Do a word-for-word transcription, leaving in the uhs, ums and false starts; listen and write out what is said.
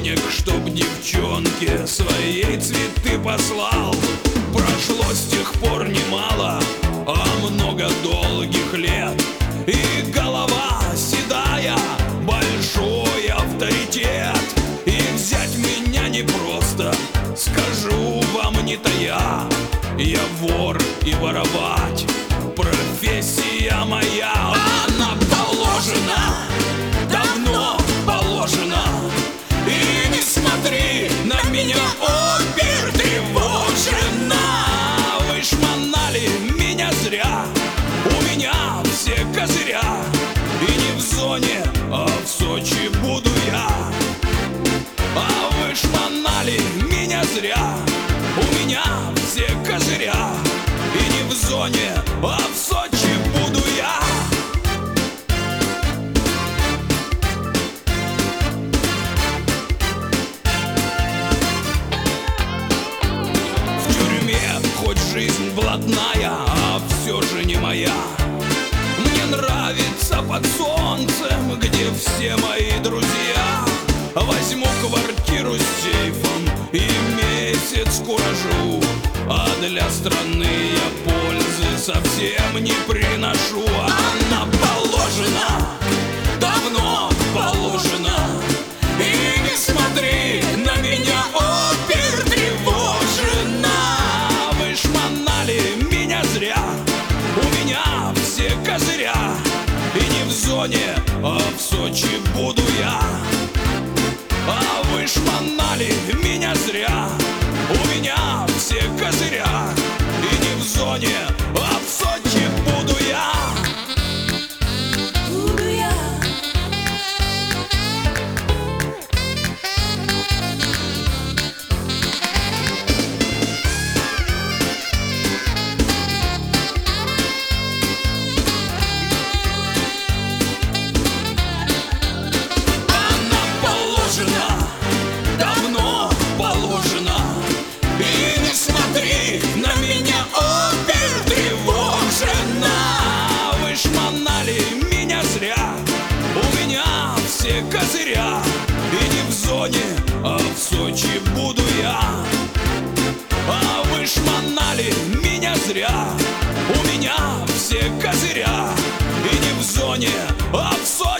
денег, чтоб девчонке своей цветы послал. Прошло с тех пор немало, а много долгих лет, и голова седая, большой авторитет. И взять меня непросто, скажу вам не тая. Я вор, и воровать профессия моя. Она положена, давно положена. И не смотри на меня, опер, тревожена. Вы шмонали меня зря, у меня все козыря. И не в зоне, а в Сочи буду я. А вы шмонали меня зря, у меня все козыря. И не в зоне, а в Сочи буду я. В тюрьме хоть жизнь блатная, а все же не моя. Мне нравится под солнцем, где все мои друзья. Возьму квартиру с сейфом и месяц куражу, а для страны я пользы совсем не приношу. Она положена, давно положена. И не смотри на меня, опер, тревожена. Вы шмонали меня зря, у меня все козыря. И не в зоне, а в Сочи буду я. А вы шмонали меня зря, у меня все козыря. И не в зоне, а в Сочи буду я. Буду я. Она положена, давно положена. И не смотри на меня, опер, тревожена. Вы шмонали меня зря, у меня все козыря. И не в зоне, а в Сочи буду я. А вы шмонали меня зря, у меня все козыря. И не в зоне, а в Сочи